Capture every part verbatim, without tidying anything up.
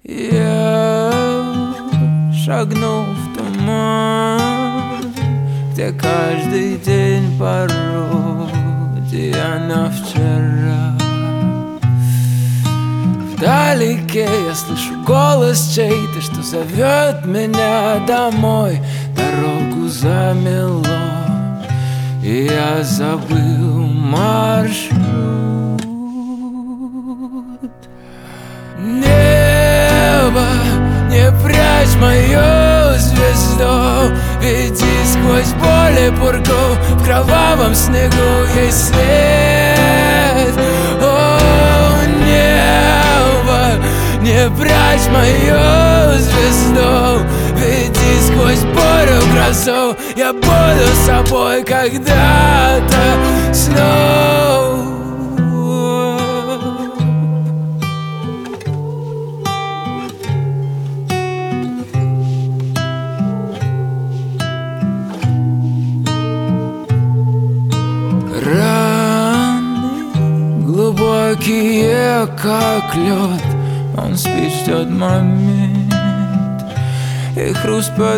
Я шагнул в туман, где каждый день пародия на вчера. Вдалеке я слышу голос чей-то, что зовет меня домой. Дорогу замело, и я забыл маршрут. Небо, не прячь мою звезду, веди сквозь боли пургу, в кровавом снегу есть свет. О, небо, не прячь мою звезду, веди сквозь бурю грозу, я буду собой когда-то снова. Раны глубокие, как лед, он спит, ждет момент, и хруст под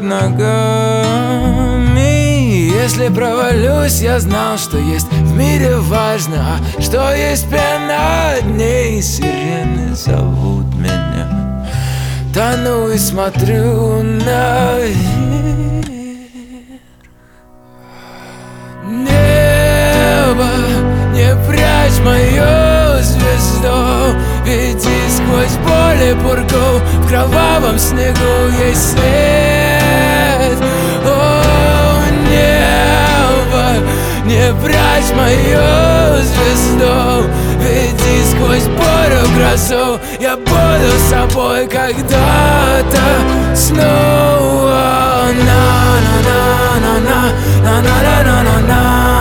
ногами. Если провалюсь, я знал, что есть в мире важно, а что есть пена дней. Сирены зовут меня, тону и смотрю наверх. Небо, не прячь мою звезду, веди сквозь боли пургу, в кровавом снегу есть свет. О, небо, не прячь мою звезду, веди сквозь бурю грозу, я буду собой когда-то снова. На на на на на на на на на на.